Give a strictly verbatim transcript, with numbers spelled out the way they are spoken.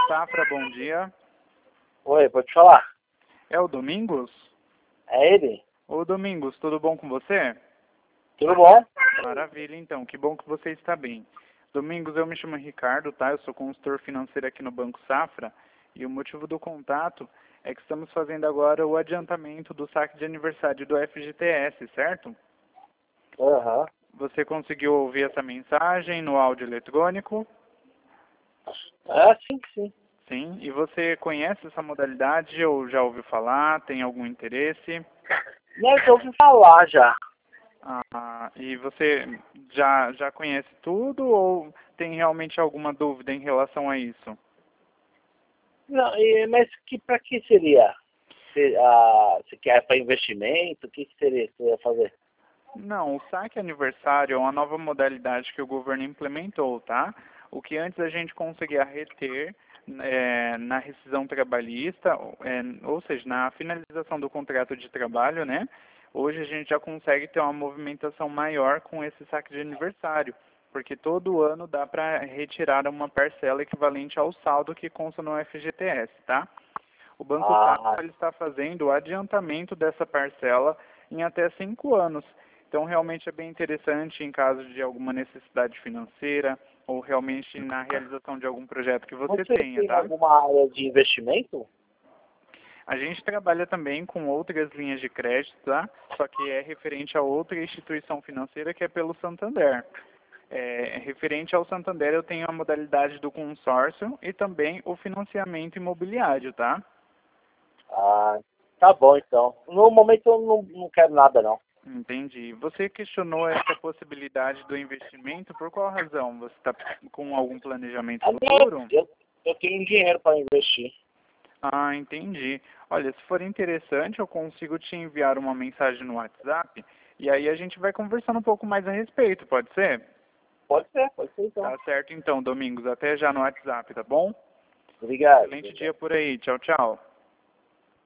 Safra, bom dia. Oi, pode falar? É o Domingos? É ele? Ô Domingos, tudo bom com você? Tudo bom? Maravilha, então, que bom que você está bem. Domingos, eu me chamo Ricardo, tá? Eu sou consultor financeiro aqui no Banco Safra e o motivo do contato é que estamos fazendo agora o adiantamento do saque de aniversário do F G T S, certo? Aham. Você conseguiu ouvir essa mensagem no áudio eletrônico? Ah, sim, sim. Sim. E você conhece essa modalidade ou já ouviu falar? Tem algum interesse? Não, eu ouvi falar já. Ah, e você já, já conhece tudo ou tem realmente alguma dúvida em relação a isso? Não, e, mas que, pra que seria? Se, ah, se quer para investimento, o que, que seria que você ia fazer? Não, o saque aniversário é uma nova modalidade que o governo implementou, tá? O que antes a gente conseguia reter é, na rescisão trabalhista, é, ou seja, na finalização do contrato de trabalho, né? Hoje a gente já consegue ter uma movimentação maior com esse saque de aniversário, porque todo ano dá para retirar uma parcela equivalente ao saldo que consta no F G T S, tá? O Banco Ah, Safra ele está fazendo o adiantamento dessa parcela em até cinco anos. Então, realmente é bem interessante em caso de alguma necessidade financeira ou realmente na realização de algum projeto que você você tenha, tem tá? alguma área de investimento? A gente trabalha também com outras linhas de crédito, tá? Só que é referente a outra instituição financeira que é pelo Santander. É, referente ao Santander, eu tenho a modalidade do consórcio e também o financiamento imobiliário, tá? Ah, tá bom então. No momento eu não, não quero nada não. Entendi. Você questionou essa possibilidade do investimento por qual razão? Você está com algum planejamento Ah, não, futuro? eu, eu tenho dinheiro para investir. Ah, entendi. Olha, se for interessante, eu consigo te enviar uma mensagem no WhatsApp e aí a gente vai conversando um pouco mais a respeito, pode ser? Pode ser, pode ser então. Tá certo então, Domingos. Até já no WhatsApp, tá bom? Obrigado. Excelente dia por aí. Tchau, tchau.